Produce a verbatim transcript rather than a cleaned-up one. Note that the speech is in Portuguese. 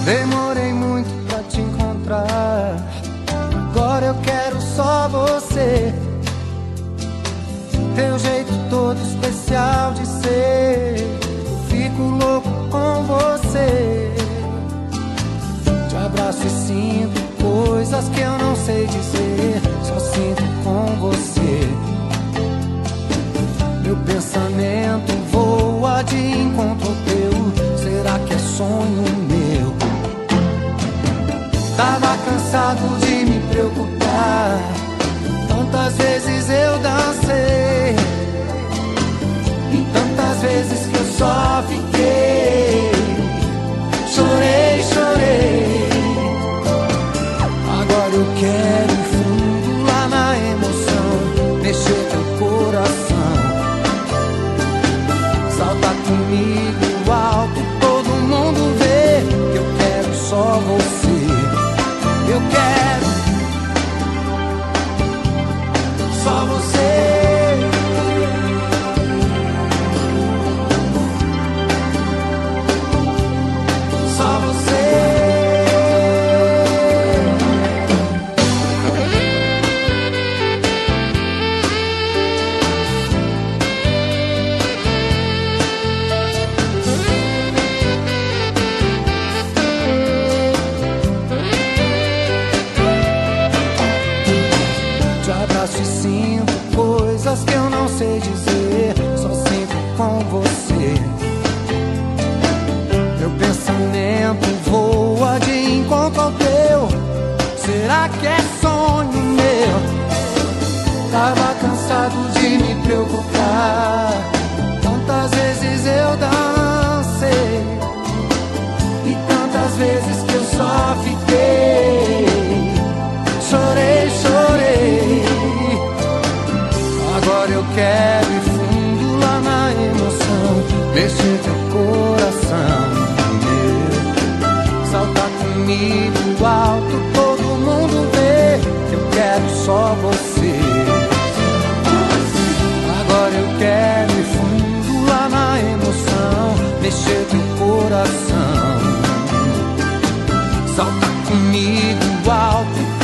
Demorei muito pra te encontrar, agora eu quero só você. Teu jeito todo especial de ser, fico louco com você. Te abraço e sinto coisas que eu não sei dizer, só sinto com você. Meu pensamento voa de encontro ao teu, será que é sonho meu? Tava cansado de me preocupar, tantas vezes eu dancei, e tantas vezes que eu só fiquei. Chorei, chorei. Agora eu quero ir fundo lá na emoção, mexer teu coração. Salta comigo alto, todo mundo vê que eu quero só você. Eu quero só você. Só você. Te abraço e sinto coisas que eu não sei dizer, só sinto com você. Meu pensamento voa de encontro ao teu, será que é sonho meu? Tava cansado de me preocupar, tantas vezes eu dancei, e tantas vezes que eu só fiquei. Chorei, chorei. Agora eu quero ir fundo lá na emoção, mexer teu coração. Salta comigo alto, todo mundo vê que eu quero só você. Agora eu quero ir fundo lá na emoção, mexer teu coração. Salta comigo alto,